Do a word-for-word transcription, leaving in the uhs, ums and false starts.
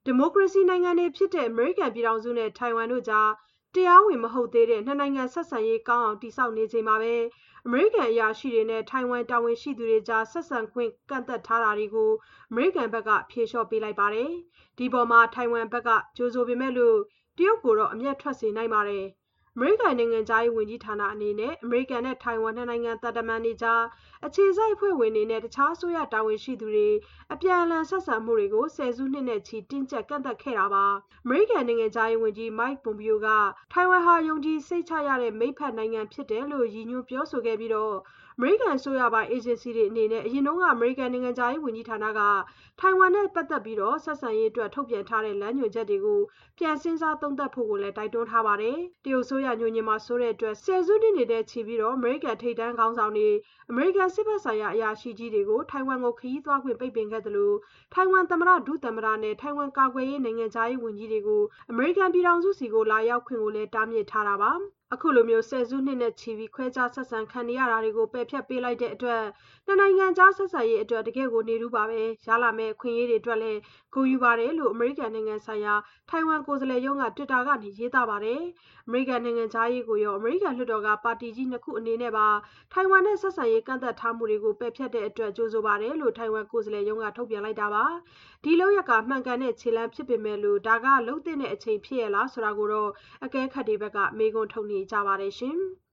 ဒီမိုကရေစီနိုင်ငံတွေဖြစ်တဲ့အမေရိကန်ပြည်ထောင်စုနဲ့ထိုင်ဝမ်တို့ကြားတရားဝင်မဟုတ်သေးတဲ့နှစ်နိုင်ငံဆက်ဆံရေးကောင်းအောင်တည်ဆောက်နေချိန်မှာပဲအမေရိကန်အရာရှိတွေနဲ့ထိုင်ဝမ်တာဝန်ရှိသူတွေကြားဆက်ဆံခွင့်ကန့်သတ်ထားတာတွေကိုအမေရိကန်ဘက်ကဖြေလျှော့ပေးလိုက်ပါတယ်။ဒီပေါ်မှာထိုင်ဝမ်ဘက်ကကြိုဆိုပေမဲ့လို့တရုတ်ကိုတော့အမျက်ထွက်စေနိုင်ပါတယ်။အမေရိကန်နိုင်ငံသားရေးဝန်ကြီးဌာနအနေနဲ့အမေရိကန်နဲ့ထိုင်ဝမ်နှစ်နိုင်ငံသံတမန်တွေကြားအခြေစိုက်အဖွဲ့ဝင်တွေနဲ့တခြားအစိုးရတာဝန်ရှိသူတွေအပြန်အလှန်ဆက်ဆံမှုတွေကိုဆယ်စုနှစ်နဲ့ချီတင်းကျပ်ကန့်သတ်ခဲ့တာပါ။အမေရိကန်နိုင်ငံသားရေးဝန်ကြီး Mike Pompeo ကထိုင်ဝမ်ဟာယုံကြည်စိတ်ချရတဲ့မိတ်ဖက်နိုင်ငံဖြစ်တယ်လို့ရည်ညွှန်းပြောဆိုခဲ့ပြီးတော့အမေရိကန်အစိုးရပိုင်းအေဂျင်စီတွေအနေနဲ့အရင်တုန်းကအမေရိကန်နိုင်ငံသားရေးဝန်ကြီးဌာနကထိုင်ဝမ်နဲ့ပတ်သက်ပြီးတော့ဆက်ဆံရေးအတွက်ထုတ်ပြန်ထားတဲ့လမ်းညွှန်ချက်တွေကိုပြန်စဉ်းစားသုံးသပ်ဖို့ကိုလည်းတိုက်တွန်းထားပါတယ်။တရုတ်အစိုးရညွှန်ညင်မှာဆိုတဲ့အတွက်ဆယ်စုနှစ်နေတဲ့ချီပြီးတော့အမေရိကန်ထိပ်တန်းခေါင်းဆောင်တွေအမေရိကန်စစ်ဘက်ဆိုင်ရာအရာရှိကြီးတွေကိုထိုင်ဝမ်ကိုခရီးသွားခွင့်ပိတ်ပင်ခဲ့သလိုထိုင်ဝမ်သမ္မတဒုသမ္မတနဲ့ထိုင်ဝမ်ကာကွယ်ရေးနိုင်ငံသားရေးဝန်ကြီးတွေကိုအမေရိကန်ပြည်ထောင်စုစီကိုလာရောက်ခွင့်ကိုလည်းတားမြစ်ထားတာပါ။အခုလိုမျိုးဆယ်စုနှစ်နဲ့ချီပြီးခွဲခြားဆက်ဆံခံနေရတာတွေကိုပယ်ဖျက်ပေးလိုက်တဲ့အတွက်နှစ်နိုင်ငံကြားဆက်ဆံရေးအတွက်တကယ့်ကိုနေထူးပါပဲရလာမယ့်အခွင့်အရေးတွေအတွက်လည်းဂုဏ်ယူပါတယ်လို့အမေရိကန်နိုင်ငံဆိုင်ရာထိုင်ဝမ်ကိုယ်စားလှယ်ရုံးက Twitter ကနေရေးသားပါတယ်။အမေရိကန်နိုင်ငံသားရေးကိုရောအမေရိကန်လွှတ်တော်ကပါတီကြီးနှစ်ခုအနေနဲ့ပါထိုင်ဝမ်နဲ့ဆက်ဆံရေးကန့်သတ်ထားမှုတွေကိုပယ်ဖျက်တဲ့အတွက်ကြိုဆိုပါတယ်လို့ထိုင်ဝမ်ကိုယ်စားလှယ်ရုံးကထုတ်ပြန်လိုက်တာပါ။ဒီလုပ်ရက်ကမှန်ကန်တဲ့ခြေလှမ်းဖြစ်ပေမဲ့လို့ဒါကလှုပ်တဲ့အချိန်ဖြစ်ရလားဆိုတာကိုတော့အကဲခတ်တွေဘက်ကမေးခွန်းထုတ်နေကြပါတယ်ရှင်။